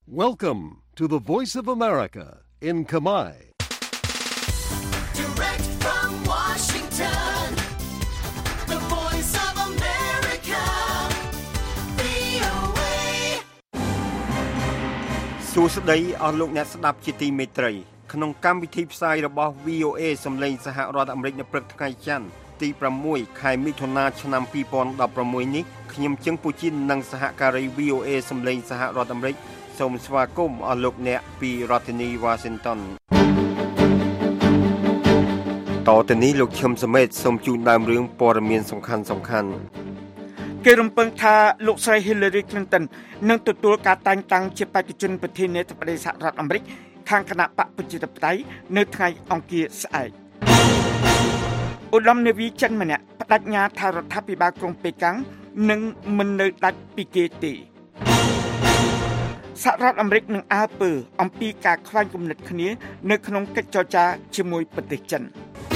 Welcome to the Voice of America in Khmer. Direct from Washington, the Voice of America, VOA. សួស្តីអស់លោកអ្នកស្ដាប់ជាទីមេត្រីក្នុងកម្មវិធីផ្សាយរបស់ VOA សំឡេងសហរដ្ឋអាមេរិកនៅព្រឹកថ្ងៃច័ន្ទទី6ខែមិថុនាឆ្នាំ2016នេះខ្ញុំជឹងពូជីននិងសហការី VOA សំឡេងសហរដ្ឋអាមេរិកសូមស្វាគមន៍អស់លោកអ្នកពីរដ្ឋធានី Washington តទៅនេះលោកឈឹមសមេតសូមជូនដើមរឿងព័ត៌មានសំខាន់គេរំពឹងថាលោកស្រី Hillary Clinton នឹងទទួលការតែងតាំងជាបេក្ខជនប្រធានាធិបតីសហរដ្ឋអាមេរិកខាងគណៈបកប្រជាធិបតេយ្យនៅថ្ងៃអង្គារស្អែកឧត្តមនាវីចិនម្នាក់បដិញ្ញាថារដ្ឋាភិបាលក្រុងប៉េកាំងនឹងមិននៅដាច់ពីគេទេសហរដ្ឋអាមេរិកនឹងអើពើអំពីការខ្វែងគំនិតគ្នានៅក្នុងកិច្ចចរចាជាមួយប្រទេសចិន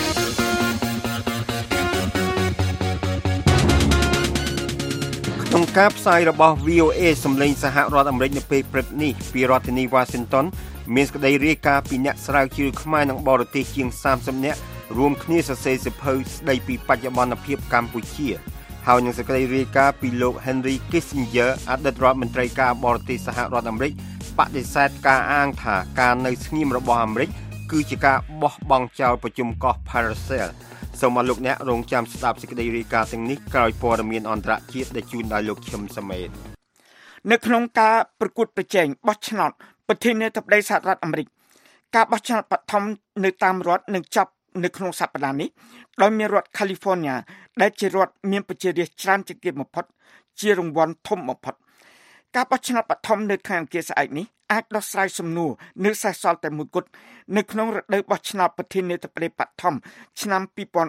ក្នុងការផ្សាយរបស់ VOA សំឡេងសហរដ្ឋអាមេរិកនៅពេលព្រឹកនេះពីរដ្ឋធានី Washington មានសេចក្តីរាយការណ៍ពីអ្នកស្រាវជ្រាវខ្មែរនិងបរទេសជាង30នាក់រួមគ្នាសរសេរសៀវភៅស្តីពីបច្ចុប្បន្នភាពកម្ពុជាហើយនឹងសេចក្តីរាយការណ៍ពីលោក Henry Kissinger អតីតរដ្ឋមន្ត្រីការបរទេសសហរដ្ឋអាមេរិកបដិសេធការអាងថាការនៅស្ងៀមរបស់អាមេរិកគឺជាការបោះបង់ចោលប្រជុំកោះ Paracel សូមអរលោកអ្នករងចាំស្ដាប់សេចក្តីរាយការណ៍ទាំងនេះក្រោយព័ត៌មានអន្តរជាតិដែលជូនដោយលោកឈឹមសមេតនៅក្នុងការប្រកួតប្រជែងបោះឆ្នោតប្រធានាធិបតីសហរដ្ឋអាមេរិកការបោះឆ្នោតបឋមនៅតាមរដ្ឋនឹងចប់នៅក្នុងសប្តាហ៍នេះដោយមានរដ្ឋ California ដែលជារដ្ឋមានប្រជារាស្ត្រច្រើនជាងគេបំផុតជារង្វាន់ធំបំផុតការបោះឆ្នោតបឋមនៅថ្ងៃអង្គារស្អែកនេះអាចដោះស្រាយសំណួរនៅសេសសល់តែមួយគត់នៅក្នុងរដូវបោះឆ្នោតប្រធានាធិបតីបឋមឆ្នាំ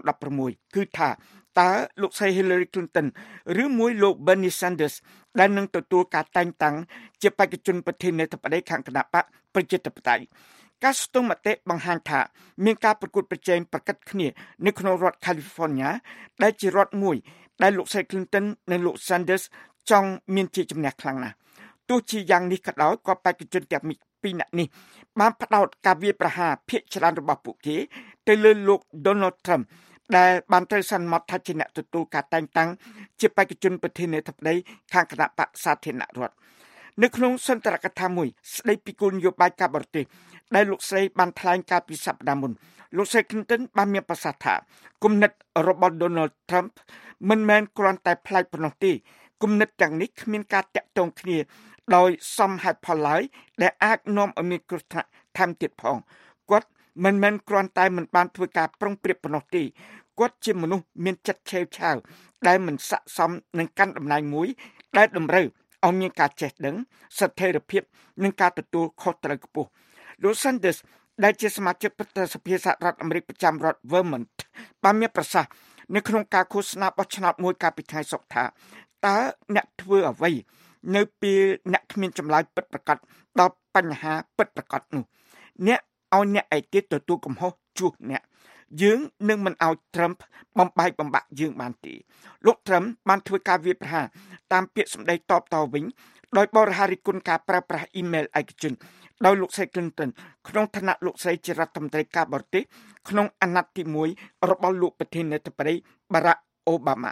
2016គឺថាតើលោកស្រី Hillary Clinton ឬមួយលោក Bernie Sanders ដែលនឹងទទួលការតែងតាំងជាបេក្ខជនប្រធានាធិបតីខាងគណៈបកប្រជាធិបតេយ្យការស្ទង់មតិបង្ហាញថាមានការប្រកួតប្រជែងប្រកិតគ្នានៅក្នុងរដ្ឋ California ដែលជារដ្ឋមួយដែលលោកស្រី Clinton និងលោក Sanders ចង់មានជាជំនះខ្លាំងណាស់ទោះជាយ៉ាងនេះក៏ដោយក៏បេក្ខជនទាំងពីរនាក់នេះបានផ្ដោតការវាយប្រហារភាគច្រើនរបស់ពួកគេទៅលើលោក Donald Trump ដែលបានត្រូវសន្មតថាជាអ្នកទទួលការតែងតាំងជាបេក្ខជនប្រធានាធិបតីខាងគណៈបកសាធារណរដ្ឋនៅក្នុងសន្ទរកថាមួយស្ដីពីគោលនយោបាយការបរទេសដែលលោកស្រីបានថ្លែងកាលពីសប្តាហ៍មុនលោកស្រី Clinton បានមានប្រសាសន៍ថាគំនិតរបស់ Donald Trump មិនមែនគ្រាន់តែប្លែកប៉ុណ្ណោះទេគំនិតទាំងនេះគ្មានការតាក់ទងគ្នាដោយសមហេតុផលឡើយដែលអាចនាំឲ្យមានគ្រោះថ្នាក់ថែមទៀតផងគាត់មិនមែនគ្រាន់តែមិនបានធ្វើការប្រុងប្រៀបប៉ុណ្ណោះទេគាត់ជាមនុស្សមានចិត្តឆេវឆាវដែលមិនស័ក្តិសមនឹងកាន់តំណែងមួយដែលតម្រូវឲ្យមានការចេះដឹងស្ថិរភាពនិងការទទួលខុសត្រូវខ្ពស់លោក Sanders ដែលជាសមាជិកប្រតិសភាសហរដ្ឋអាមេរិកប្រចាំរដ្ឋ Vermont បានមានប្រសាសន៍នៅក្នុងការឃោសនាបោះឆ្នោតមួយកាលពីថ្ងៃសុក្រថាតើអ្នកធ្វើអ្វីនៅពេលអ្នកគ្មានចម្លើយពិតប្រាកដដល់បញ្ហាពិតប្រាកដនោះអ្នកឲ្យអ្នកឯទៀតទទួលកំហុសជួសអ្នកយើងនឹងមិនឲ្យ Trump បំបែកបំបាក់យើងបានទេលោក Trump បានធ្វើការវាយប្រហារតាមពាក្យសម្ដីតបតវិញដោយបរិហារិគុណការប្រើប្រាស់អ៊ីមែលឯកជនដោយលោកស្រី Clinton ក្នុងឋានៈលោកស្រីជារដ្ឋមន្ត្រីការបរទេសក្នុងអាណត្តិទី1របស់លោកប្រធានាធិបតី Barack Obama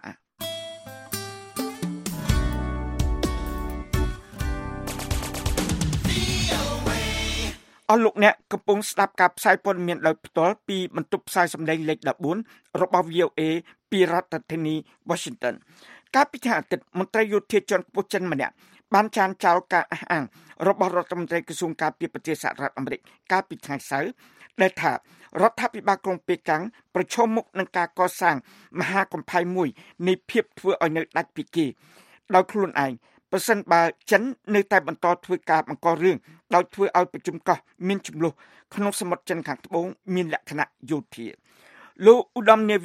អស់លោកអ្នកកំពុងស្ដាប់ការផ្សាយព័ត៌មានដោយផ្ទាល់ពីបន្ទប់ផ្សាយសម្លេងលេខ14របស់ VOA ពីរដ្ឋធានី Washington កាលពីថ្ងៃអាទិត្យមន្ត្រីយោធាជាន់ខ្ពស់ចិនម្នាក់បានចានចោលការអះអាងរបស់រដ្ឋមន្ត្រីក្រសួងការពារប្រទេសសហរដ្ឋអាមេរិកកាលពីថ្ងៃសៅរ៍ដែលថារដ្ឋាភិបាលក្រុងប៉េកាំងប្រឈមមុខនឹងការកសាងមហាកំផែងមួយនៃភាពធ្វើឲ្យនៅដាច់ពីគេដោយខ្លួនឯងប្រសិនបើចិននៅតែបន្តធ្វើការបង្ករឿងដោយធ្វើឲ្យប្រជុំកោះមានចំនួនក្នុងសមុទ្រចិនខាងត្បូងមានលក្ខណៈយោធាលោកឧត្តមនា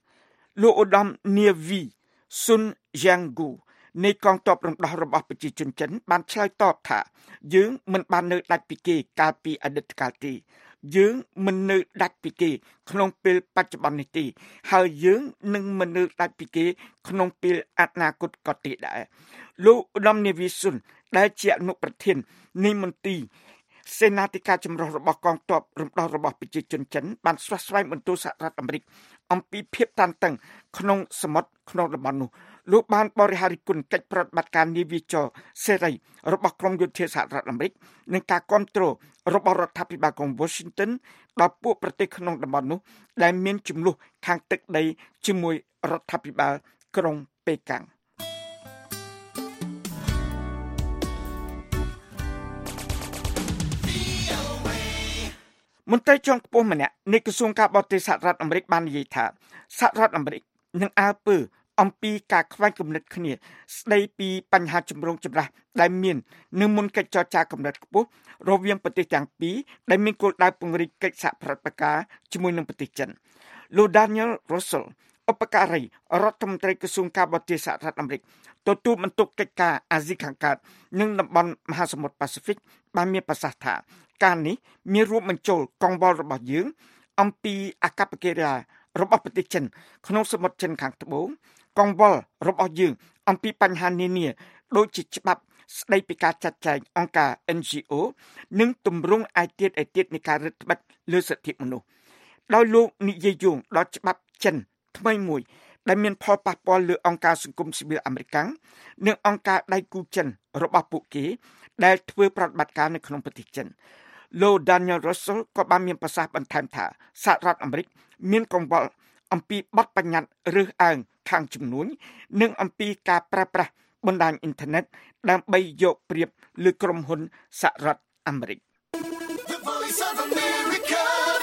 វីស៊ុនយ៉ាងហ្គូនៃកងទ័ពរំដោះរបស់ប្រជាជនចិនបានឆ្លើយតបថាយើងមិនបាននៅដាច់ពីគេកាលពីអតីតកាលទេយើងមិននៅដាច់ពីគេក្នុងពេលបច្ចុប្បន្ននេះទេហើយយើងនឹងមិននៅដាច់ពីគេក្នុងពេលអនាគតក៏ទេដែរលោកឧត្តមនាវីស៊ុនដែលជាអនុប្រធាននៃមន្ទីរសេនាធិការចម្រុះរបស់កងទ័ពរំដោះរបស់ប្រជាជនចិនបានស្វាស្វែងបន្ទោសហរដ្ឋអាមេរិកអំពីភាពតានតឹងក្នុងសមុទ្រក្នុងតំបន់នោះលោកបានបរិហារិគុណកិច្ចប្រតិបត្តិការនាវាចរសេរីរបស់ក្រមយោធាសហរដ្ឋអាមេរិកនិងការគាំទ្ររបស់រដ្ឋាភិបាលក្រុង Washington ដល់ពួកប្រទេសក្នុងតំបន់នោះដែលមានចំនួនខាងទឹកដីជាមួយរដ្ឋាភិបាលក្រុងប៉េកាំងមន្ត្រីជាន់ខ្ពស់ម្នាក់នៃក្រសួងការបរទេសសហរដ្ឋអាមេរិកបាននិយាយថាសហរដ្ឋអាមេរិកនឹងអើពើអំពីការខ្វែងគំនិតគ្នាស្ដីពីបញ្ហាចម្រូងចម្រាសដែលមាននឹងមុនកិច្ចចរចាកម្រិតខ្ពស់រវាងប្រទេសទាំងពីរដែលមានគោលដៅពង្រីកកិច្ចសហប្រតិបត្តិការជាមួយនឹងប្រទេសចិនលោក Daniel Russell ឧបការីរដ្ឋមន្ត្រីក្រសួងការបរទេសសហរដ្ឋអាមេរិកទទួលបន្ទុកកិច្ចការអាស៊ីខាងកើតនិងតំបន់មហាសមុទ្រប៉ាស៊ីហ្វិកបានមានប្រសាសន៍ថាការនេះមានរួមបញ្ចូលកង្វល់របស់យើងអំពីអាកប្បកិរិយារបស់ប្រទេសចិនក្នុងសមុទ្រចិនខាងត្បូងកង្វល់របស់យើងអំពីបញ្ហានានាដូចជាច្បាប់ស្ដីពីការចាត់ចែងអង្គការ NGO និងទម្រង់ឯទៀតនៃការរឹតបន្តឹងលើសិទ្ធិមនុស្សដោយលោកនិយាយយោងដល់ច្បាប់ចិនថ្មីមួយដែលមានផលប៉ះពាល់លើអង្គការសង្គមស៊ីវិលអាមេរិកនិងអង្គការដៃគូចិនរបស់ពួកគេដែលធ្វើប្រតិបត្តិការនៅក្នុងប្រទេសចិនលោក Daniel Russell ក៏បានមានប្រសាសន៍បន្ថែមថាសហរដ្ឋអាមេរិកមានកង្វល់អំពីបទបញ្ញត្តិរើសអើងខាងជំនួញនិងអំពីការប្រើប្រាស់បណ្ដាញអ៊ីនធឺណិតដើម្បីយកប្រៀបលើក្រុមហ៊ុនសហរដ្ឋអាមេរិក The Voice of America,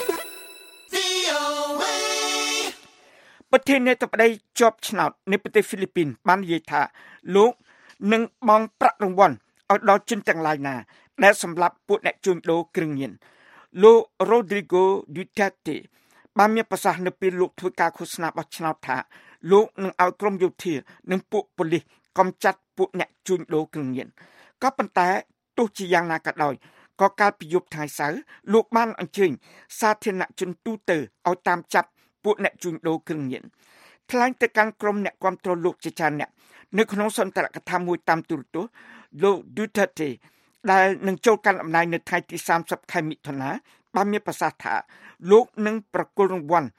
VOA. ប្រធានាធិបតីជាប់ឆ្នោតនៃប្រទេសហ្វីលីពីនបាននិយាយថាលោកនឹងបង់ប្រាក់រង្វាន់ឲ្យដល់ជនទាំងឡាយណាដែលសម្លាប់ពួកអ្នកជួញដូរគ្រឿងញៀនលោក Rodrigo Duterte បានមានប្រសាសន៍នៅពេលលោកធ្វើការឃោសនាបោះឆ្នោតថាលោកនឹងឲ្យក្រុមយោធានិងពួកប៉ូលីសកំចាត់ពួកអ្នកជួញដូរគ្រឿងញៀនក៏ប៉ុន្តែទោះជាយ៉ាងណាក៏ដោយក៏កាលពីយប់ថ្ងៃសៅរ៍លោកបានអញ្ជើញសាធារណជនទូទៅឲ្យតាមចាប់ពួកអ្នកជួញដូរគ្រឿងញៀនថ្លែងទៅកាន់ក្រុមអ្នកគាំទ្រលោកជាច្រើនអ្នកនៅក្នុងសន្ទរកថាមួយតាមទូរទស្សន៍លោក Duterte ដែលនឹងចូលកាន់អំណាចនៅថ្ងៃទី30ខែមិថុនាបានមានប្រសាសន៍ថាលោកនឹងប្រគល់រង្វាន់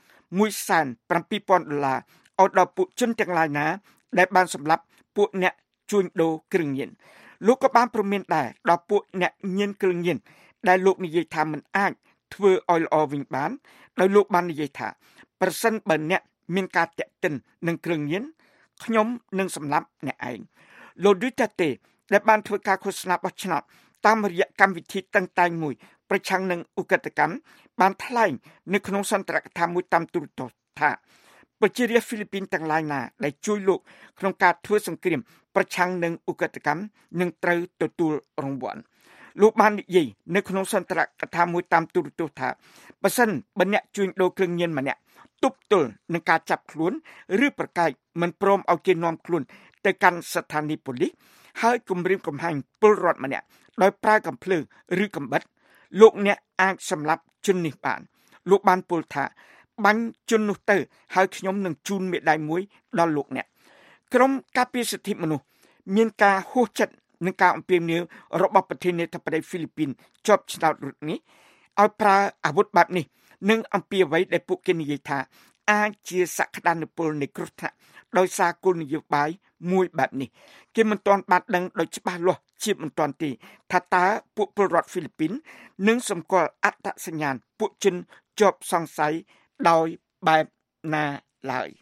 $170,000ឲ្យដល់ពួកជនទាំងឡាយណាដែលបានសម្លាប់ពួកអ្នកជួញដូរគ្រឿងញៀនលោកក៏បានព្រមានដែរដល់ពួកអ្នកញៀនគ្រឿងញៀនដែលលោកនិយាយថាមិនអាចធ្វើឲ្យល្អវិញបានដោយលោកបាននិយាយថាប្រសិនបើអ្នកមានការតាក់ទិននឹងគ្រឿងញៀនខ្ញុំនឹងសម្លាប់អ្នកឯងលោក Duterte ដែលបានធ្វើការឃោសនាបោះឆ្នោតតាមរយៈកម្មវិធីតឹងតែងមួយប្រឆាំងនឹងឧក្រិដ្ឋកម្មបានថ្លែងនៅក្នុងសន្ទរកថាមួយតាមទូរទស្សន៍ថាប្រជារាស្ត្រហ្វីលីពីនទាំងឡាយណាដែលជួយលោកក្នុងការធ្វើសង្គ្រាមប្រឆាំងនឹងឧក្រិដ្ឋកម្មនឹងត្រូវទទួលរង្វាន់លោកបាននិយាយនៅក្នុងសន្ទរកថាមួយតាមទូរទស្សន៍ថាបើសិនបើអ្នកជួញដូរគ្រឿងញៀនម្នាក់ទប់ទល់នឹងការចាប់ខ្លួនឬប្រកែកមិនព្រមឲ្យគេនាំខ្លួនទៅកាន់ស្ថានីយ៍ប៉ូលីសហើយគំរាមកំហែងពលរដ្ឋម្នាក់ដោយប្រើកាំភ្លើងឬកាំបិតលោកអ្នកអាចសម្លាប់ជននេះបានលោកបានពោលថាបាញ់ជននោះទៅហើយខ្ញុំនឹងជូនមេដាយមួយដល់លោកអ្នកក្រុមការពារសិទ្ធិមនុស្សមានការហួសចិត្តនឹងការអំពាវនាវរបស់ប្រធានាធិបតីហ្វីលីពីនជាប់ឆ្នោតរត់នេះឲ្យប្រើអាវុធបែបនេះនិងអំពីអ្វីដែលពួកគេនិយាយថាអាចជាសក្តានុពលនៃគ្រោះថ្នាក់ដោយសារគោលនយោបាយមួយបែបនេះគេមិនទាន់បានដឹងដោយច្បាស់លាស់ជាមិនទាន់ទេថាតើពួកពលរដ្ឋហ្វីលីពីននឹងសម្គាល់អត្តសញ្ញាណពួកជនជាប់សង្ស័យដោយបែបណាឡើយ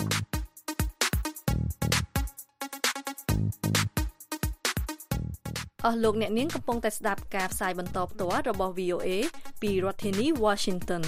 អស់លោកអ្នកនាងកំពុងតែស្ដាប់ការផ្សាយបន្តផ្ទាល់របស់ VOA ពីរដ្ឋធានី Washington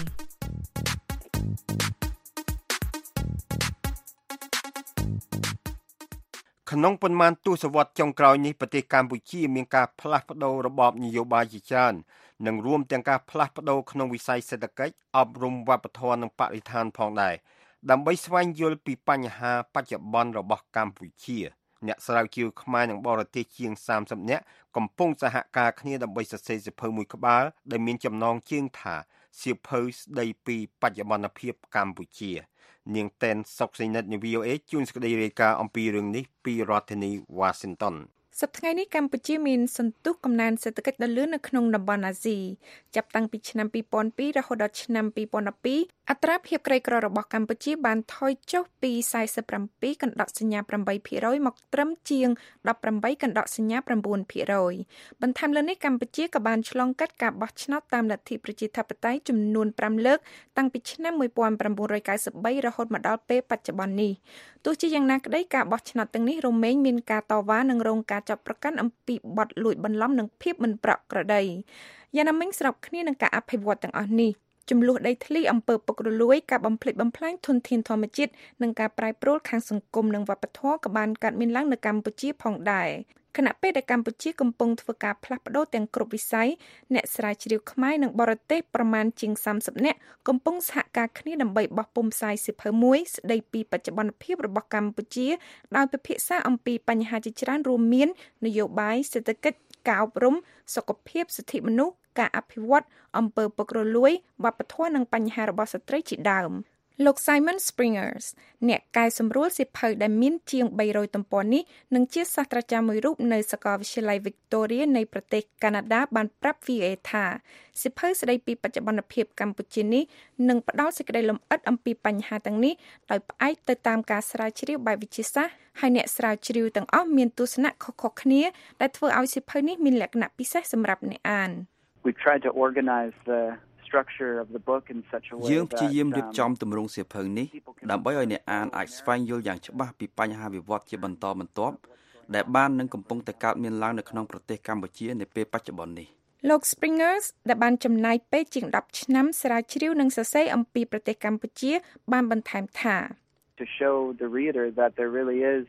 ក្នុងប៉ុន្មានទសវត្សរ៍ចុងក្រោយនេះប្រទេសកម្ពុជាមានការផ្លាស់ប្ដូររបបនយោបាយជាច្រើននិងរួមទាំងការផ្លាស់ប្ដូរក្នុងវិស័យសេដ្ឋកិច្ចអប់រំវប្បធម៌និងបរិស្ថានផងដែរដើម្បីស្វែងយល់ពីបញ្ហាបច្ចុប្បន្នរបស់កម្ពុជាអ្នកស្រាវជ្រាវខ្មែរនិងបរទេសជាង30នាក់កំពុងសហការគ្នាដើម្បីសរសេរសៀវភៅមួយក្បាលដែលមានចំណងជើងថាសៀវភៅស្ដីពីបច្ចុប្បន្នភាពកម្ពុជានាងតែនសុកសីនិតនៃ VOA ជួនសេចក្តីរាយការណ៍អំពីរឿងនេះពីរដ្ឋធានី Washington សប្តាហ៍ថ្ងៃនេះកម្ពុជាមានសន្ទុះកំណើនសេដ្ឋកិច្ចដ៏លឿននៅក្នុងតំបន់អាស៊ីចាប់តាំងពីឆ្នាំ2002រហូតដល់ឆ្នាំ2012អត្រាភាពក្រីក្ររបស់កម្ពុជាបានថយចុះពី 47 កណ្ដកសញ្ញា 8% មកត្រឹមជាង 18 កណ្ដកសញ្ញា 9%បន្ថែមលើនេះកម្ពុជាក៏បានឆ្លងកាត់ការបោះឆ្នោតតាមលទ្ធិប្រជាធិបតេយ្យចំនួន 5 លើកតាំងពីឆ្នាំ1993រហូតមកដល់ពេលបច្ចុប្បន្ននេះទោះជាយ៉ាងណាក្តីការបោះឆ្នោតទាំងនេះរមែងមានការតវ៉ានិងរងការចាប់ប្រកាន់អំពីបទលួចបន្លំនិងភាពមិនប្រក្រតីយ៉ាងណាមិញស្របគ្នានឹងការអភិវឌ្ឍទាំងអស់នេះចំនួនដីធ្លីអំពើពុករលួយការបំផ្លិចបំផ្លាញធនធានធម្មជាតិនិងការប្រែប្រួលខាងសង្គមនិងវប្បធម៌ក៏បានកើតមានឡើងនៅកម្ពុជាផងដែរខណៈពេលដែលកម្ពុជាកំពុងធ្វើការផ្លាស់ប្ដូរទាំងគ្រប់វិស័យអ្នកស្រាវជ្រាវខ្មែរនិងបរទេសប្រមាណជាង30នាក់កំពុងសហការគ្នាដើម្បីបោះពុម្ពផ្សាយសៀវភៅមួយស្ដីពីបច្ចុប្បន្នភាពរបស់កម្ពុជាដោយពិភាក្សាអំពីបញ្ហាជាច្រើនរួមមាននយោបាយសេដ្ឋកិច្ចការអប់រំសុខភាពសិទ្ធិមនុស្សការអភិវឌ្ឍអំពើពុករលួយវប្បធម៌និងបញ្ហារបស់ស្ត្រីជាដើមលោក Simon Springers អ្នកកែសម្រួលសៀវភៅដែលមានជាង300ទំព័រនេះនិងជាសាស្ត្រាចារ្យមួយរូបនៅសាកលវិទ្យាល័យ Victoria នៃប្រទេសកាណាដាបានប្រាប់ VOA ថាសៀវភៅស្ដីពីបច្ចុប្បន្នភាពកម្ពុជានេះនឹងផ្ដល់សេចក្តីលម្អិតអំពីបញ្ហាទាំងនេះដោយផ្អែកទៅតាមការស្រាវជ្រាវបែបវិទ្យាសាស្ត្រហើយអ្នកស្រាវជ្រាវទាំងអស់មានទស្សនៈខុសៗគ្នាដែលធ្វើឲ្យសៀវភៅនេះមានលក្ខណៈពិសេសសម្រាប់អ្នកអាន We tried to organize the structure of the book in such a way យើងព្យាយាមរៀបចំទម្រង់សៀវភៅនេះដើម្បីឲ្យអ្នកអានអាចស្វែងយល់យ៉ាងច្បាស់ពីបញ្ហាវិវត្តជាបន្តបន្ទាប់ដែលបាននឹងកំពុងតែកើតមានឡើងនៅក្នុងប្រទេសកម្ពុជានាពេលបច្ចុប្បន្ននេះលោក Springers ដែលបានចំណាយពេលជាង10ឆ្នាំស្រាវជ្រាវនិងសរសេរអំពីប្រទេសកម្ពុជាបានបន្ថែមថា to show the reader that there really is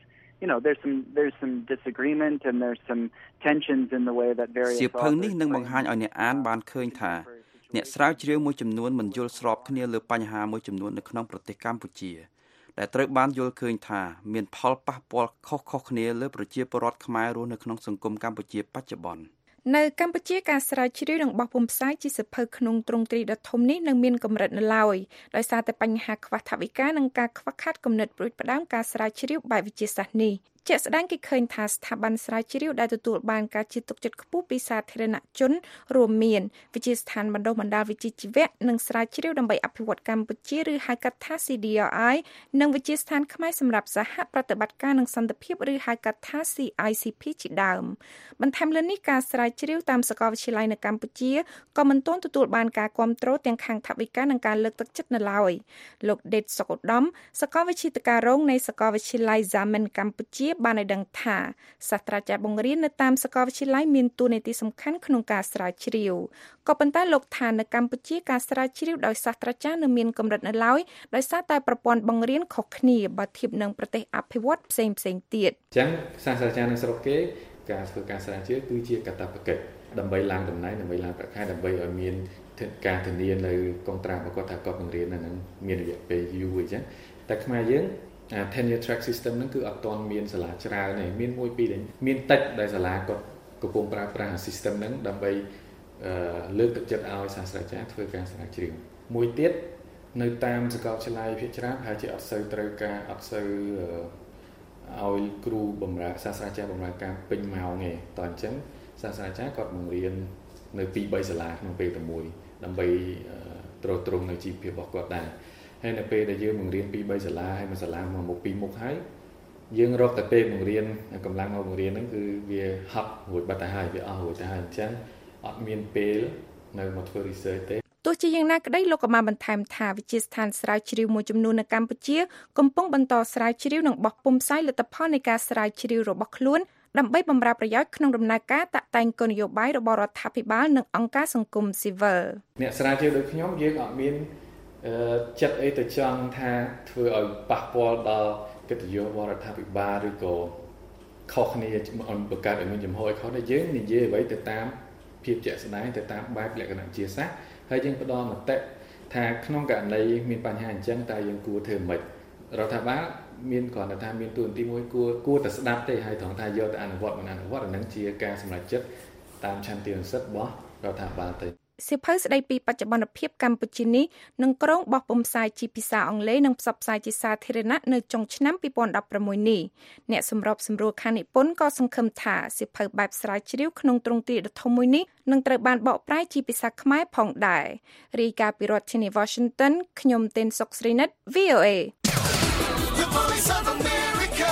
there's some disagreement and there's some tensions in the way that various សៀវភៅនេះនឹងបង្ហាញឲ្យអ្នកអានបានឃើញថាអ្នកស្រាវជ្រាវមួយចំនួនមិនយល់ស្របគ្នាលើបញ្ហាមួយចំនួននៅក្នុងប្រទេសកម្ពុជាដែលត្រូវបានយល់ឃើញថាមានផលប៉ះពាល់ខុសៗគ្នាលើប្រជាពលរដ្ឋខ្មែររស់នៅក្នុងសង្គមកម្ពុជាបច្ចុប្បន្ននៅកម្ពុជាការស្រាវជ្រាវនិងបោះពុម្ពផ្សាយជាសៀវភៅក្នុងទ្រង់ទ្រាយដ៏ធំនេះនឹងមានកម្រិតនៅឡើយដោយសារតែបញ្ហាខ្វះថវិកានិងការខ្វះខាតគំនិតប្រួយផ្ដើមការស្រាវជ្រាវបែបវិទ្យាសាស្ត្រនេះជាក់ស្ដែងគេឃើញថាស្ថាប័នស្រាវជ្រាវដែលទទួលបានការជឿទុកចិត្តខ្ពស់ពីសាធារណជនរួមមានវិទ្យាស្ថានបណ្ដុះបណ្ដាលវិជ្ជាជីវៈនិងស្រាវជ្រាវដើម្បីអភិវឌ្ឍកម្ពុជាឬហៅកាត់ថា CDRI និងវិទ្យាស្ថានខ្មែរសម្រាប់សហប្រតិបត្តិការនិងសន្តិភាពឬហៅកាត់ថា CICP ជាដើមបន្ថែមលើនេះការស្រាវជ្រាវតាមសាកលវិទ្យាល័យនៅកម្ពុជាក៏មិនទាន់ទទួលបានការគាំទ្រទាំងខាងថវិកានិងការលើកទឹកចិត្តនៅឡើយលោកដេតសុកឧត្តមសាកលវិទ្យាការរងនៃសាកលវិទ្យាល័យ Zaman កម្ពុជាបានឲ្យដឹងថាសាស្ត្រាចារ្យបង្រៀននៅតាមសាកលវិទ្យាល័យមានតួនាទីសំខាន់ក្នុងការស្រាវជ្រាវក៏ប៉ុន្តែលោកថានៅកម្ពុជាការស្រាវជ្រាវដោយសាស្ត្រាចារ្យនៅមានកម្រិតនៅឡើយដោយសារតែប្រព័ន្ធបង្រៀនខុសគ្នាបើធៀបនឹងប្រទេសអភិវឌ្ឍន៍ផ្សេងទៀតអញ្ចឹងសាស្ត្រាចារ្យនៅស្រុកគេការធ្វើការស្រាវជ្រាវគឺជាកាតព្វកិច្ចដើម្បីឡើងតំណែងដើម្បីឡើងប្រាក់ខែដើម្បីឲ្យមានការធានានៅកុងត្រារបស់គាត់ថាគាត់បង្រៀននៅនឹងមានរយៈពេលយូរអញ្ចឹងតែខ្មែរយើងtenure track system ហ្នឹងគឺអត់ទាន់មានសាលាច្រើនទេមានមួយពីរដែលមានតិចដែលសាលាគាត់កំពុងប្រើប្រាស់ system ហ្នឹងដើម្បីលើកទឹកចិត្តឲ្យសាស្ត្រាចារ្យធ្វើការស្រាវជ្រាវមួយទៀតនៅតាមសាកលវិទ្យាល័យភាគច្រើនប្រហែលជាអត់សូវត្រូវការអត់សូវឲ្យគ្រូបម្រើសាស្ត្រាចារ្យបម្រើការពេញម៉ោងទេតោះអញ្ចឹងសាស្ត្រាចារ្យគាត់បង្រៀននៅ 2-3 សាលាក្នុងពេលតែមួយដើម្បីទ្រទ្រង់នៅជីវភាពរបស់គាត់ដែរហើយនៅពេលដែលយើងបង្រៀន 2-3 សាលាហើយមួយសាលាមកមុខពីរមុខហើយយើងរកតែពេលបង្រៀនកម្លាំងមកបង្រៀនហ្នឹងគឺវាហត់រួចបាត់ទៅហើយវាអស់រួចទៅហើយអញ្ចឹងអត់មានពេលនៅមកធ្វើ research ទេទោះជាយ៉ាងណាក្តីលោកក៏បានបន្ថែមថាវិទ្យាស្ថានស្រាវជ្រាវមួយចំនួននៅកម្ពុជាកំពុងបន្តស្រាវជ្រាវនិងបោះពុម្ពផ្សាយលទ្ធផលនៃការស្រាវជ្រាវរបស់ខ្លួនដើម្បីបម្រើប្រយោជន៍ក្នុងដំណើរការតាក់តែងគោលនយោបាយរបស់រដ្ឋាភិបាលនិងអង្គការសង្គមស៊ីវិលអ្នកស្រាវជ្រាវដូចខ្ញុំយើងអត់មានចិត្តអីទៅចង់ថាធ្វើឲ្យប៉ះពាល់ដល់កិត្តិយសរបស់រដ្ឋាភិបាលឬក៏ខុសគ្នាបង្កើតឲ្យមានចំហឲ្យខុសដែរយើងនិយាយអ្វីទៅតាមភាពជាក់ស្ដែងទៅតាមបែបលក្ខណៈជាសាស្ត្រហើយយើងផ្ដល់មតិថាក្នុងករណីមានបញ្ហាអញ្ចឹងតើយើងគួរធ្វើម៉េចរដ្ឋាភិបាលមានគ្រាន់តែថាមានទូនាទីមួយគួរតែស្ដាប់ទេហើយត្រង់ថាយកទៅអនុវត្តមិនអនុវត្តអានឹងជាការសម្រេចចិត្តតាមឆន្ទៈនិស្សិតរបស់រដ្ឋាភិបាលទៅសៀវភៅស្ដីពីបច្ចុប្បន្នភាពកម្ពុជានេះនឹងក្រុងបោះពុម្ពផ្សាយជាភាសាអង់គ្លេសនិងផ្សព្វផ្សាយជាសាធារណៈនៅចុងឆ្នាំ2016នេះអ្នកសម្របសម្រួលខាងនិពន្ធក៏សង្ឃឹមថាសៀវភៅបែបស្រាវជ្រាវក្នុងទ្រង់ទ្រាយដ៏ធំមួយនេះនឹងត្រូវបានបកប្រែជាភាសាខ្មែរផងដែររាយការណ៍ពីរដ្ឋធានី Washington ខ្ញុំទេនសុកស្រីនិត VOA The Voice of America.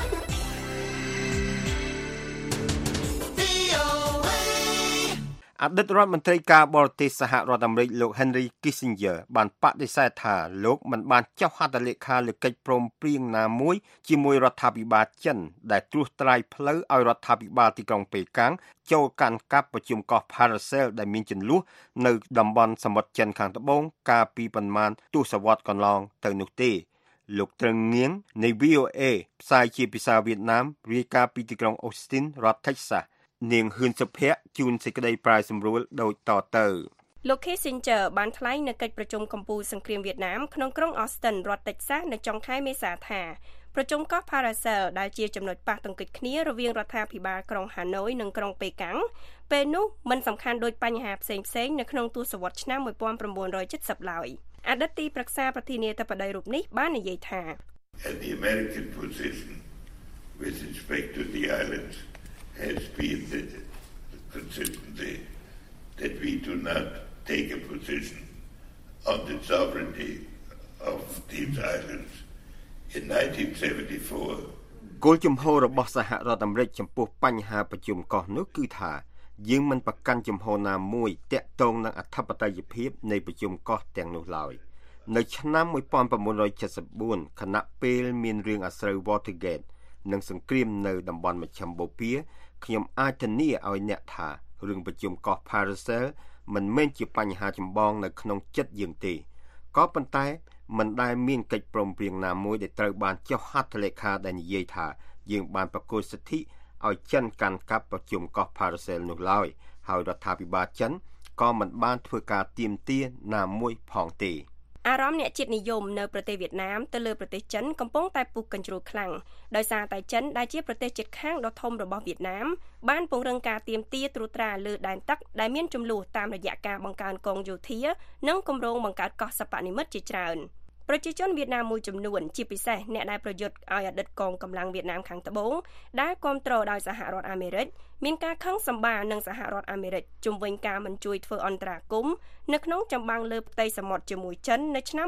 VOA. អតីតរដ្ឋមន្ត្រីការបរទេសសហរដ្ឋអាមេរិកលោក Henry Kissinger បានបដិសេធថាលោកមិនបានចុះហត្ថលេខាលើកិច្ចព្រមព្រៀងណាមួយជាមួយរដ្ឋាភិបាលចិនដែលត្រួសត្រាយផ្លូវឲ្យរដ្ឋាភិបាលទីក្រុងប៉េកាំងចូលកាន់កាប់ប្រជុំកោះ Paracel ដែលមានជម្លោះនៅតំបន់សមុទ្រចិនខាងត្បូងកាលពីប៉ុន្មានទសវត្សរ៍កន្លងទៅនោះទេលោកត្រឹងងៀងនៃ VOA ផ្សាយជាភាសាវៀតណាមរាយការណ៍ពីទីក្រុង Austin រដ្ឋ Texas នាងហ៊ឿនសុភ័ក្រជូនសេចក្តីប្រាយសម្រួលដូចតទៅលោក Kissinger បានថ្លែងនៅកិច្ចប្រជុំកំពូលសង្គ្រាមវៀតណាមក្នុងក្រុង Austin រដ្ឋ Texas នៅចុងខែមេសាថាប្រជុំកោះ Paracel ដែលជាចំណុចប៉ះទង្គិចគ្នារវាងរដ្ឋាភិបាលក្រុង Hanoi និងក្រុងប៉េកាំងពេលនោះមិនសំខាន់ដូចបញ្ហាផ្សេងៗនៅក្នុងទសវត្សរ៍ឆ្នាំ1970ឡើយអតីតទីប្រឹក្សាប្រធានាធិបតីរូបនេះបាននិយាយថា The American position with respect to the islands has been consistently that we do not take a position on the sovereignty of these islands. In 1974, គោលជំហររបស់សហរដ្ឋអាមេរិកចំពោះបញ្ហាប្រជុំកោះនោះគឺថាយើងមិនប្រកាន់ជំហរណាមួយទាក់ទងនឹងអធិបតេយ្យភាពនៃប្រជុំកោះទាំងនោះឡើយនៅឆ្នាំ1974ខណៈពេលមានរឿងអាស្រូវ Watergate និងសង្គ្រាមនៅតំបន់មជ្ឈិមបូព៌ាខ្ញុំអាចធានាឲ្យអ្នកថារឿងប្រជុំកោះ Paracel មិនមែនជាបញ្ហាចម្បងនៅក្នុងចិត្តយើងទេក៏ប៉ុន្តែមិនដែលមានកិច្ចព្រមព្រៀងណាមួយដែលត្រូវបានចុះហត្ថលេខាដែលនិយាយថាយើងបានប្រគល់សិទ្ធិឲ្យចិនកាន់កាប់ប្រជុំកោះ Paracel នោះឡើយហើយរដ្ឋាភិបាលចិនក៏មិនបានធ្វើការទាមទារណាមួយផងទេអារម្មណ៍អ្នកជាតិនិយមនៅប្រទេសវៀតណាមទៅលើប្រទេសចិនកំពុងតែពុះកញ្ជ្រោលខ្លាំងដោយសារតែចិនដែលជាប្រទេសជិតខាងដ៏ធំរបស់វៀតណាមបានពង្រឹងការទាមទារត្រួតត្រាលើដែនទឹកដែលមានជម្លោះតាមរយៈការបង្កើនកងយោធានិងគម្រោងបង្កើតកោះសិប្បនិម្មិតជាច្រើនប្រជាជនវៀតណាមមួយចំនួនជាពិសេសអ្នកដែលប្រយុទ្ធឲ្យអតីតកងកម្លាំងវៀតណាមខាងត្បូងដែលគាំទ្រដោយសហរដ្ឋអាមេរិកមានការខឹងសម្បារនឹងសហរដ្ឋអាមេរិកជំវិញការមិនជួយធ្វើអន្តរាគមន៍នៅក្នុងចម្បាំងលើផ្ទៃសមុទ្រជាមួយចិននៅឆ្នាំ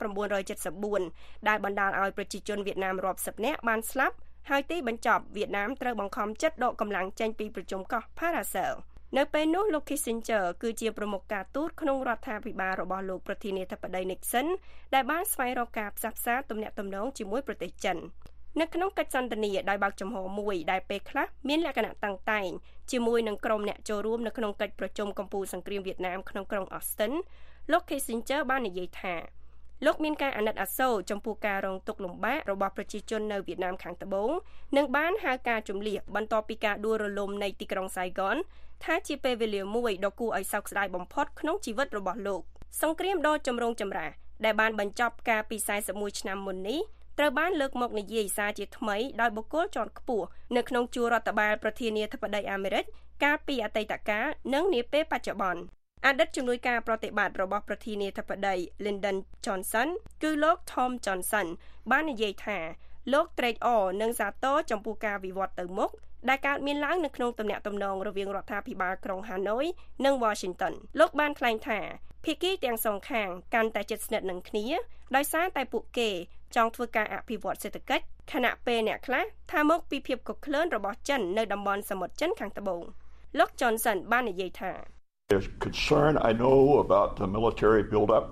1974ដែលបណ្ដាលឲ្យប្រជាជនវៀតណាមរាប់សិបនាក់បានស្លាប់ហើយទីបញ្ចប់វៀតណាមត្រូវបង្ខំចិត្តដកកម្លាំងចេញពីប្រជុំកោះ Paracelនៅពេលនោះលោក Kissinger គឺជាប្រមុខការទូតក្នុងរដ្ឋាភិបាលរបស់លោកប្រធានាធិបតី Nixon ដែលបានស្វែងរកការផ្សះផ្សាទំនាក់ទំនងជាមួយប្រទេសចិននៅក្នុងកិច្ចសន្ទនាដោយបើកចំហមួយដែលពេលខ្លះមានលក្ខណៈតាំងតែងជាមួយនឹងក្រុមអ្នកចូលរួមនៅក្នុងកិច្ចប្រជុំកំពូលសង្គ្រាមវៀតណាមក្នុងក្រុង Austin លោក Kissinger បាននិយាយថាលោកមានការអាណិតអាសូរចំពោះការរងទុក្ខលំបាករបស់ប្រជាជននៅវៀតណាមខាងត្បូងនិងបានហៅការជំនះបន្ទាប់ពីការដួលរលំនៃទីក្រុង Saigon ថាជាពេលវេលាមួយដ៏គួរឲ្យសោកស្ដាយបំផុតក្នុងជីវិតរបស់លោកសង្គ្រាមដ៏ចម្រូងចម្រាសដែលបានបញ្ចប់កាលពី41ឆ្នាំមុននេះត្រូវបានលើកមកនិយាយសារជាថ្មីដោយបុគ្គលជាន់ខ្ពស់នៅក្នុងជួររដ្ឋបាលប្រធានាធិបតីអាមេរិកកាលពីអតីតកាលនិងនាពេលបច្ចុប្បន្នអតីតជំនួយការប្រតិបត្តិរបស់ប្រធានាធិបតី Lyndon Johnson គឺលោក Tom Johnson បាននិយាយថាលោកត្រេកអរនិងសាទរចំពោះការវិវត្តទៅមុខដែលកើតមានឡើងនៅក្នុងទំនាក់ទំនងរវាងរដ្ឋាភិបាលក្រុង Hanoi និង Washington លោកបានថ្លែងថាភាគីទាំងសងខាងកាន់តែជិតស្និទ្ធនឹងគ្នាដោយសារតែពួកគេចង់ធ្វើការអភិវឌ្ឍសេដ្ឋកិច្ចខណៈពេលអ្នកខ្លះថាមកពីភាពកក្លឿនរបស់ចិននៅតំបន់សមុទ្រចិនខាងត្បូងលោក Johnson បាននិយាយថា There's concern I know about the military build-up.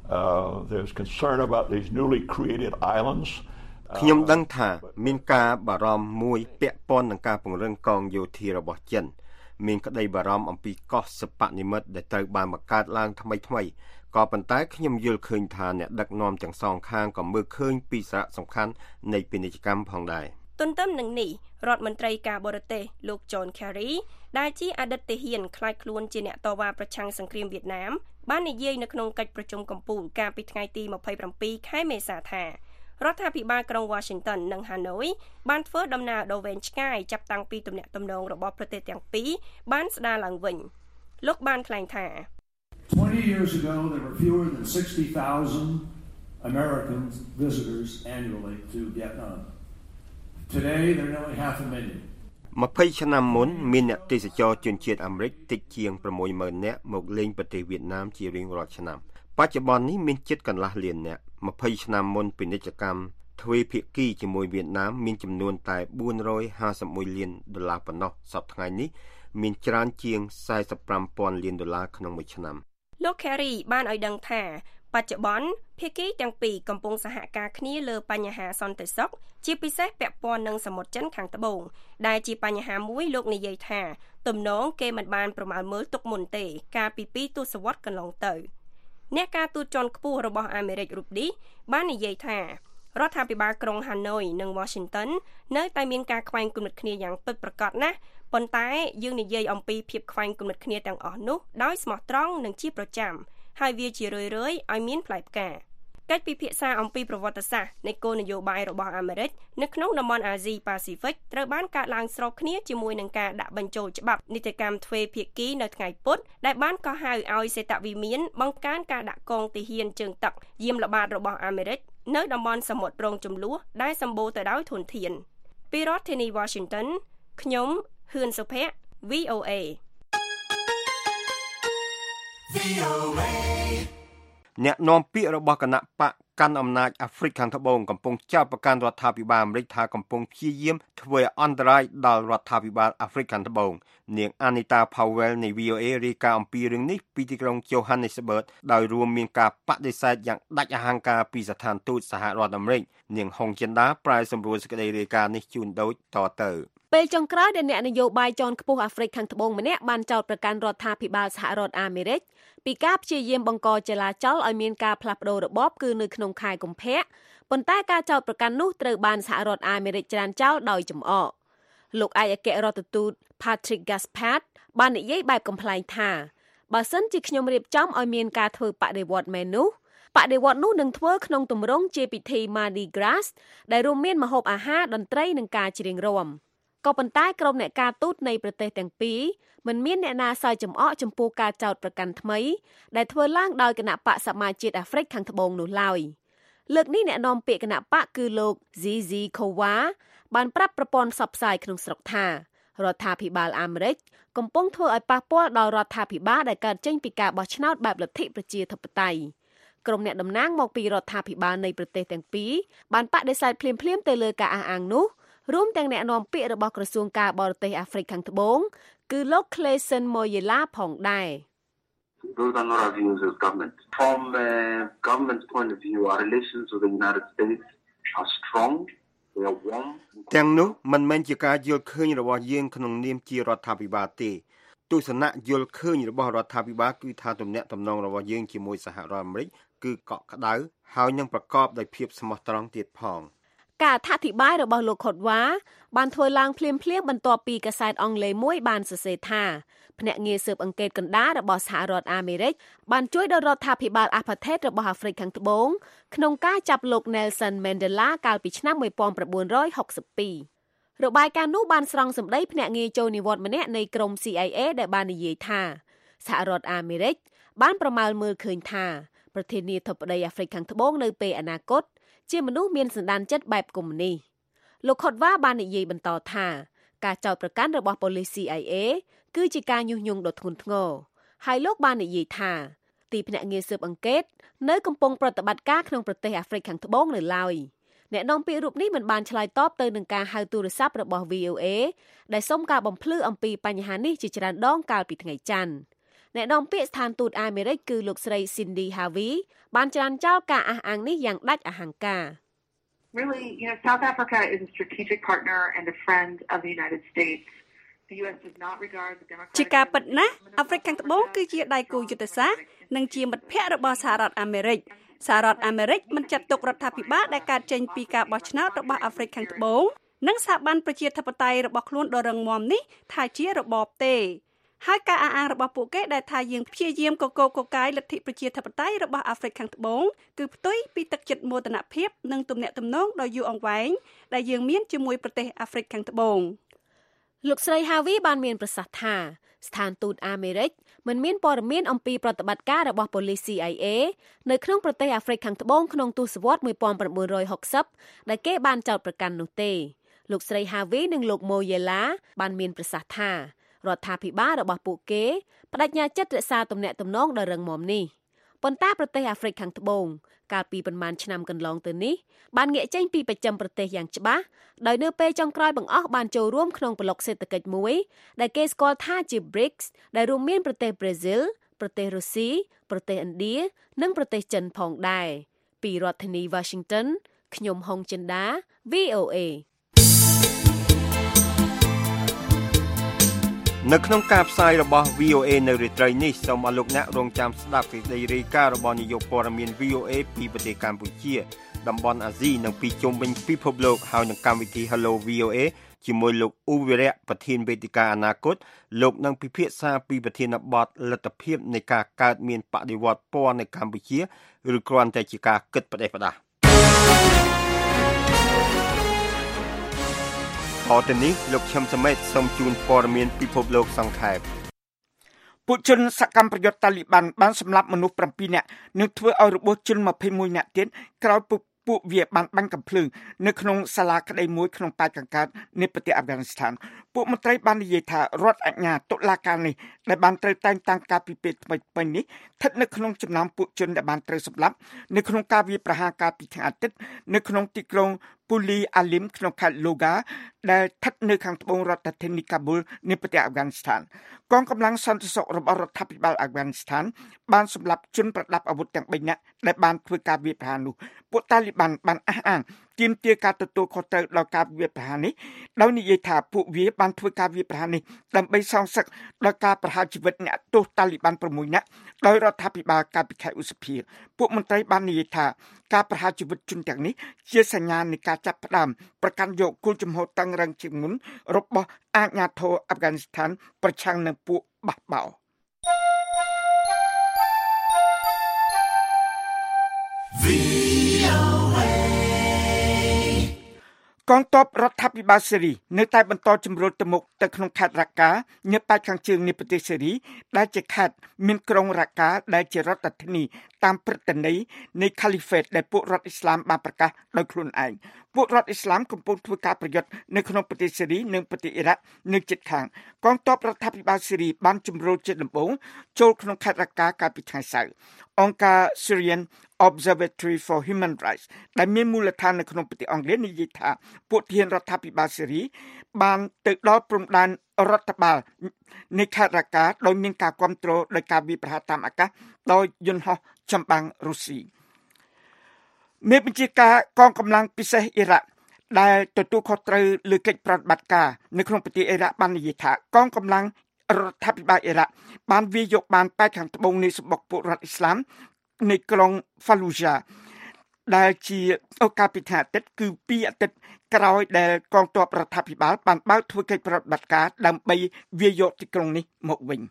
There's concern about these newly created islands. ខ្ញុំដឹងថាមានការបារម្ភមួយពាក់ព័ន្ធនឹងការពង្រឹងកងយោធារបស់ចិនមានក្តីបារម្ភអំពីកោះសិប្បនិម្មិតដែលត្រូវបានបង្កើតឡើងថ្មីក៏ប៉ុន្តែខ្ញុំយល់ឃើញថាអ្នកដឹកនាំទាំងសងខាងក៏មើលឃើញពីសារៈសំខាន់នៃពាណិជ្ជកម្មផងដែរទន្ទឹមនឹងនេះរដ្ឋមន្ត្រីការបរទេសលោក John Kerry ដែលជាអតីតទាហានខ្លាចខ្លួនជាអ្នកតវ៉ាប្រឆាំងសង្គ្រាមវៀតណាមបាននិយាយនៅក្នុងកិច្ចប្រជុំកំពូលកាលពីថ្ងៃទី27ខែមេសាថារដ្ឋាភិបាលក្រុង Washington និង Hanoi បានធ្វើដំណើរដ៏វែងឆ្ងាយចាប់តាំងពីទំនាក់ទំនងរបស់ប្រទេសទាំងពីរបានស្ដារឡើងវិញលោកបានថ្លែងថា 20 years ago, there were fewer than 60,000 American visitors annually to Vietnam. Today, there are nearly 500,000. 20 ឆ្នាំមុនមានអ្នកទេសចរជនជាតិអាមេរិកតិចជាង 60,000 នាក់មកលេងប្រទេសវៀតណាមជារៀងរាល់ឆ្នាំបច្ចុប្បន្ននេះមានជិតកន្លះលាននាក់20ឆ្នាំមុនពាណិជ្ជកម្មទ្វេភាគីជាមួយវៀតណាមមានចំនួនតែ$451 លានប៉ុណ្ណោះសប្តាហ៍ថ្ងៃនេះមានច្រើនជាង$45,000 លានក្នុងមួយឆ្នាំលោក Kerry បានឲ្យដឹងថាបច្ចុប្បន្នភាគីទាំងពីរកំពុងសហការគ្នាលើបញ្ហាសន្តិសុខជាពិសេសពាក់ព័ន្ធនឹងសមុទ្រចិនខាងត្បូងដែលជាបញ្ហាមួយលោកនិយាយថាទំនងគេមិនបានប្រមាលមើលទុកមុនទេកាលពី2ទសវត្សរ៍កន្លងទៅអ្នកការទូតជាន់ខ្ពស់របស់អាមេរិករូបនេះបាននិយាយថារដ្ឋាភិបាលក្រុង Hanoi និង Washington នៅតែមានការខ្វែងគំនិតគ្នាយ៉ាងពិតប្រាកដណាស់ប៉ុន្តែយើងនិយាយអំពីភាពខ្វែងគំនិតគ្នាទាំងអស់នោះដោយស្មោះត្រង់និងជាប្រចាំហើយវាជារឿយៗឲ្យមានផ្លែផ្កាកិច្ចពិភាក្សាអំពីប្រវត្តិសាស្ត្រនៃគោលនយោបាយរបស់អាមេរិកនៅក្នុងតំបន់អាស៊ីប៉ាស៊ីហ្វិកត្រូវបានកាត់ឡើងស្របគ្នាជាមួយនឹងការដាក់បញ្ចូលច្បាប់នីតិកម្មទ្វេភាគីនៅថ្ងៃពុធដែលបានកោះហៅឲ្យសេតវិមានបង្កើនការដាក់កងទាហានជើងទឹកយាមល្បាតរបស់អាមេរិកនៅតំបន់សមុទ្ររងចំនួនដែលសម្បូរទៅដោយធនធានពីរដ្ឋធានី Washington ខ្ញុំហ៊ឿនសុភ័ក្រ VOA អ្នកនាំពាក្យរបស់គណៈបកកាន់អំណាចអាហ្វ្រិកខាងត្បូងកំពុងចោទប្រកាន់រដ្ឋាភិបាលអាមេរិកថាកំពុងព្យាយាមធ្វើអន្តរាយដល់រដ្ឋាភិបាលអាហ្វ្រិកខាងត្បូងនាង Anita Powell នៃ VOA រាយការណ៍អំពីរឿងនេះពីទីក្រុង Johannesburg ដោយរួមមានការបដិសេធយ៉ាងដាច់អហង្ការពីស្ថានទូតសហរដ្ឋអាមេរិកនាង Hong Chanda ប្រាយសម្រួលសេចក្តីរាយការណ៍នេះជូនដូចតទៅពេលចុងក្រោយដែលអ្នកនយោបាយជាន់ខ្ពស់អាហ្វ្រិកខាងត្បូងម្នាក់បានចោទប្រកាន់រដ្ឋាភិបាលសហរដ្ឋអាមេរិកពីការព្យាយាមបង្កចលាចលឲ្យមានការផ្លាស់ប្តូររបបគឺនៅក្នុងខែកុម្ភៈប៉ុន្តែការចោទប្រកាន់នោះត្រូវបានសហរដ្ឋអាមេរិកច្រានចោលដោយចំអកលោកឯកអគ្គរដ្ឋទូត Patrick Gaspard បាននិយាយបែបកំ pl ែងថាបើសិនជាខ្ញុំរៀបចំឲ្យមានការធ្វើបដិវត្តន៍មែននោះបដិវត្តន៍នោះនឹងធ្វើក្នុងទម្រង់ជាពិធី Mardi Gras ដែលរួមមានម្ហូបអាហារតន្ត្រីនិងការច្រៀងរាំក៏ប៉ុន្តែក្រុមអ្នកការទូតនៃប្រទេសទាំងពីរមិនមានអ្នកណាសើចចំអកចំពោះការចោទប្រកាន់ថ្មីដែលធ្វើឡើងដោយគណៈបកសមាជជាតិអាហ្វ្រិកខាងត្បូងនោះឡើយលើកនេះអ្នកនាំពាក្យគណៈបកគឺលោក Zizi Kowa បានប្រាប់ប្រព័ន្ធផ្សព្វផ្សាយក្នុងស្រុកថារដ្ឋាភិបាលអាមេរិកកំពុងធ្វើឲ្យប៉ះពាល់ដល់រដ្ឋាភិបាលដែលកើតចេញពីការបោះឆ្នោតបែបលទ្ធិប្រជាធិបតេយ្យក្រុមអ្នកតំណាងមកពីរដ្ឋាភិបាលនៃប្រទេសទាំងពីរបានបដិសេធភ្លាមៗទៅលើការអះអាងនោះរួមទាំងអ្នកនាំពាក្យរបស់ក្រសួងការបរទេសអាហ្វ្រិកខាងត្បូងគឺលោក Clayson Moyela ផងដែរ Those are not our views as government. From government's point of view, our relations with the United States are strong. They are warm. ទាំងនោះមិនមែនជាការយល់ឃើញរបស់យើងក្នុងនាមជារដ្ឋាភិបាលទេទស្សនៈយល់ឃើញរបស់រដ្ឋាភិបាលគឺថាទំនាក់ទំនងរបស់យើងជាមួយសហរដ្ឋអាមេរិកគឺកក់ក្ដៅហើយនឹងប្រកបដោយភាពស្មោះត្រង់ទៀតផងការអធិប្បាយរបស់លោកខុតវ៉ាបានធ្វើឡើងភ្លាមៗបន្ទាប់ពីកាសែតអង់គ្លេសមួយបានសរសេរថាភ្នាក់ងារស៊ើបអង្កេតកណ្ដាលរបស់សហរដ្ឋអាមេរិកបានជួយដល់រដ្ឋាភិបាលអាផាថេតរបស់អាហ្វ្រិកខាងត្បូងក្នុងការចាប់លោក Nelson Mandela កាលពីឆ្នាំ1962របាយការណ៍នោះបានស្រង់សម្ដីភ្នាក់ងារចូលនិវត្តន៍ម្នាក់នៃក្រុម CIA ដែលបាននិយាយថាសហរដ្ឋអាមេរិកបានប្រមាលមើលឃើញថាប្រធានាធិបតីអាហ្វ្រិកខាងត្បូងនៅពេលអនាគតជាមនុស្សមានសន្តានចិត្តបែបកុម្មុយនីសលោកខុតវ៉ាបាននិយាយបន្តថាការចោទប្រកាន់របស់ប៉ូលីស CIA គឺជាការញុះញង់ដ៏ធ្ងន់ធ្ងរហើយលោកបាននិយាយថាទីភ្នាក់ងារស៊ើបអង្កេតនៅកំពុងប្រតិបត្តិការក្នុងប្រទេសអាហ្វ្រិកខាងត្បូងនៅឡើយអ្នកនាំពាក្យរូបនេះមិនបានឆ្លើយតបទៅនឹងការហៅទូរស័ព្ទរបស់ VOA ដែលសុំការបំភ្លឺអំពីបញ្ហានេះជាច្រើនដងកាលពីថ្ងៃច័ន្ទអ្នកនាំពាក្យស្ថានទូតអាមេរិកគឺលោកស្រី Cindy Harvey បានច្រានចោលការអះអាងនេះយ៉ាងដាច់អហង្ការ Really, South Africa is a strategic partner and a friend of the United States. The US does not regard the Democratic ជាការពិតណាស់អាហ្វ្រិកខាងត្បូងគឺជាដៃគូយុទ្ធសាស្ត្រនិងជាមិត្តភ័ក្តិរបស់សហរដ្ឋអាមេរិកសហរដ្ឋអាមេរិកមិនចាត់ទុករដ្ឋាភិបាលដែលកើតចេញពីការបោះឆ្នោតរបស់អាហ្វ្រិកខាងត្បូងនិងស្ថាប័នប្រជាធិបតេយ្យរបស់ខ្លួនដ៏រឹងមាំនេះថាជារបបទេហើយការអះអាងរបស់ពួកគេដែលថាយើងព្យាយាមកកកាយលទ្ធិប្រជាធិបតេយ្យរបស់អាហ្វ្រិកខាងត្បូងគឺផ្ទុយពីទឹកចិត្តមោទនភាពនិងទំនាក់ទំនងដ៏យូរអង្វែងដែលយើងមានជាមួយប្រទេសអាហ្វ្រិកខាងត្បូងលោកស្រី Harvey បានមានប្រសាសន៍ថាស្ថានទូតអាមេរិកមិនមានព័ត៌មានអំពីប្រតិបត្តិការរបស់ប៉ូលីស CIA នៅក្នុងប្រទេសអាហ្វ្រិកខាងត្បូងក្នុងទសវត្សរ៍1960ដែលគេបានចោទប្រកាន់នោះទេលោកស្រី Harvey និងលោក Moyela បានមានប្រសាសន៍ថារដ្ឋាភិបាលរបស់ពួកគេបដិញ្ញាចិត្តរក្សាទំនាក់ទំនងដ៏រឹងមាំនេះប៉ុន្តែប្រទេសអាហ្វ្រិកខាងត្បូងកាលពីប្រមាណឆ្នាំកន្លងទៅនេះបានងាកចេញពីប្រចាំប្រទេសយ៉ាងច្បាស់ដោយនៅពេលចុងក្រោយបង្អស់បានចូលរួមក្នុងប្លុកសេដ្ឋកិច្ចមួយដែលគេស្គាល់ថាជា BRICS ដែលរួមមានប្រទេសប្រេស៊ីលប្រទេសរុស្ស៊ីប្រទេសឥណ្ឌានិងប្រទេសចិនផងដែរពីរដ្ឋធានី Washington ខ្ញុំហុងចិន្តា VOA នៅក្នុងការផ្សាយរបស់ VOA នៅរាត្រីនេះសូមអរលោកអ្នករងចាំស្ដាប់សេចក្តីរាយការណ៍របស់នាយកព័ត៌មាន VOA ពីប្រទេសកម្ពុជាតំបន់អាស៊ីនិងពីជុំវិញពិភពលោកហើយនឹងកម្មវិធី Hello VOA ជាមួយលោកអ៊ូវីរៈប្រធានវេទិកាអនាគតលោកនឹងពិភាក្សាពីប្រធានបទលទ្ធភាពនៃការកើតមានបដិវត្តពណ៌នៅកម្ពុជាឬគ្រាន់តែជាការគិតផ្ដេសផ្ដាសតទៅនេះលោកឈឹមសមេតសូមជូនព័ត៌មានពិភពលោកសង្ខេបពួកជនសកម្មប្រយុទ្ធតាលីប៊ានបានសម្លាប់មនុស្ស7នាក់និងធ្វើឲ្យរបួសជន21នាក់ទៀតក្រោយពួកវាបានបាញ់កាំភ្លើងនៅក្នុងសាលាក្តីមួយក្នុងប៉ែកកង្កើតនៃប្រទេសអាហ្វហ្គានីស្ថានពួកមន្ត្រីបាននិយាយថារដ្ឋអាជ្ញាតុលាការនេះដែលបានត្រូវតែងតាំងការពីពេលថ្មីនេះស្ថិតនៅក្នុងចំណោមពួកជនដែលបានត្រូវសម្លាប់នៅក្នុងការវាយប្រហារកាលពីថ្ងៃអាទិត្យនៅក្នុងទីក្រុងពូលីអាលីមក្នុងខេត្តឡូហ្គាដែលស្ថិតនៅខាងត្បូងរដ្ឋធានីកាប៊ុលនៃប្រទេសអាហ្វហ្គានីស្ថានកងកម្លាំងសន្តិសុខរបស់រដ្ឋាភិបាលអាហ្វហ្គានីស្ថានបានសម្លាប់ជនប្រដាប់អាវុធទាំង3នាក់ដែលបានធ្វើការវាយប្រហារនោះពួកតាលីប៊ានបានអះអាងទាមទារការទទួលខុសត្រូវដល់ការវាយប្រហារនេះដោយនិយាយថាពួកវាបានធ្វើការវាយប្រហារនេះដើម្បីសងសឹកដល់ការប្រហារជីវិតអ្នកទោសតាលីប៊ាន6នាក់ដោយរដ្ឋាភិបាលកាលពីខែឧសភាពួកមន្ត្រីបាននិយាយថាការប្រហារជីវិតជនទាំងនេះជាសញ្ញានៃការចាប់ផ្ដើមប្រកាន់យកគោលជំហរតឹងរ៉ឹងជាងមុនរបស់អាជ្ញាធរអាហ្វហ្គានីស្ថានប្រឆាំងនឹងពួកបះបោរកងទ័ពរដ្ឋាភិបាលសេរីនៅតែបន្តជំរុញទៅមុខទៅក្នុងខេត្តរ៉ាកានៅប៉ែកខាងជើងនៃប្រទេសសេរីដែលជាខេត្តមានក្រុងរ៉ាកាដែលជារដ្ឋធានីតាមព្រឹត្តិន័យនៃ Caliphate ដែលពួករដ្ឋអ៊ីស្លាមបានប្រកាសដោយខ្លួនឯងពួករដ្ឋអ៊ីស្លាមកំពុងធ្វើការប្រយុទ្ធនៅក្នុងប្រទេសសេរីនិងប្រទេសអ៊ីរ៉ាក់នៅជិតខាងកងទ័ពរដ្ឋាភិបាលសេរីបានជំរុញជាដំបូងចូលក្នុងខេត្តរ៉ាកាកាលពីថ្ងៃសៅរ៍អង្គការ Syrian Observatory for Human Rights ដែលមានមូលដ្ឋាននៅក្នុងប្រទេសអង់គ្លេសនិយាយថាពួកធានរដ្ឋាភិបាលសេរីបានទៅដល់ព្រំដែនរដ្ឋបាលនៃខេត្តរ៉ាកាដោយមានការគ្រប់គ្រងដោយការវាយប្រហារតាមអាកាសដោយយន្តហោះចម្បាំងរុស្ស៊ីមេបញ្ជាការកងកម្លាំងពិសេសអ៊ីរ៉ាក់ដែលទទួលខុសត្រូវលើកិច្ចប្រតិបត្តិការនៅក្នុងប្រទេសអ៊ីរ៉ាក់បាននិយាយថាកងកម្លាំងរដ្ឋាភិបាលអ៊ីរ៉ាក់បានវាយយកបានប៉ែកខាងត្បូងនៃសម្បុកពួករដ្ឋអ៊ីស្លាមនៃក្រុង Fallujah ដែលជាឱកាសពីថ្ងៃអាទិត្យគឺ2អាទិត្យក្រោយដែលកងទ័ពរដ្ឋាភិបាលបានបើកធ្វើកិច្ចប្រតិបត្តិការដើម្បីវាយយកទីក្រុងនេះមកវិញ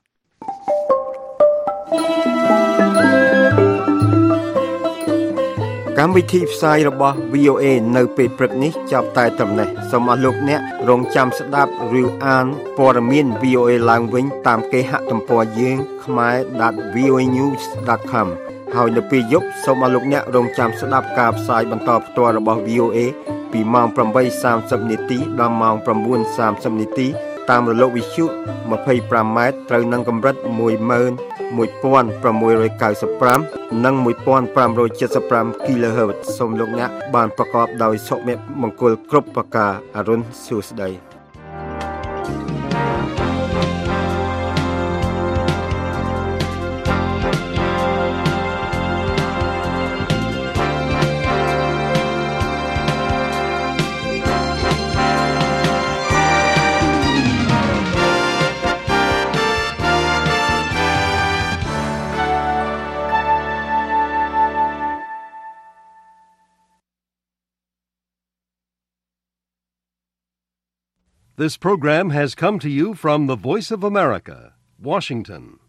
កម្មវិធីផ្សាយរបស់ VOA នៅពេលព្រឹកនេះចាប់តែត្រឹមនេះសូមអរលោកអ្នករងចាំស្ដាប់ឬអានព័ត៌មាន VOA ឡើងវិញតាមគេហទំព័រយើង khmer.voanews.com ហើយនៅពេលយប់សូមអរលោកអ្នករងចាំស្ដាប់ការផ្សាយបន្តផ្ទាល់របស់ VOA ពីម៉ោង 8:30 នាទីដល់ម៉ោង 9:30 នាទីតាមរលកវិទ្យុ 25 ម៉ែត្រត្រូវនឹងកម្រិត 11695 និង 1575 kHz សូមលោកអ្នកបានប្រកបដោយសុភមង្គលគ្រប់ប្រការអរុនសួស្តី This program has come to you from the Voice of America, Washington.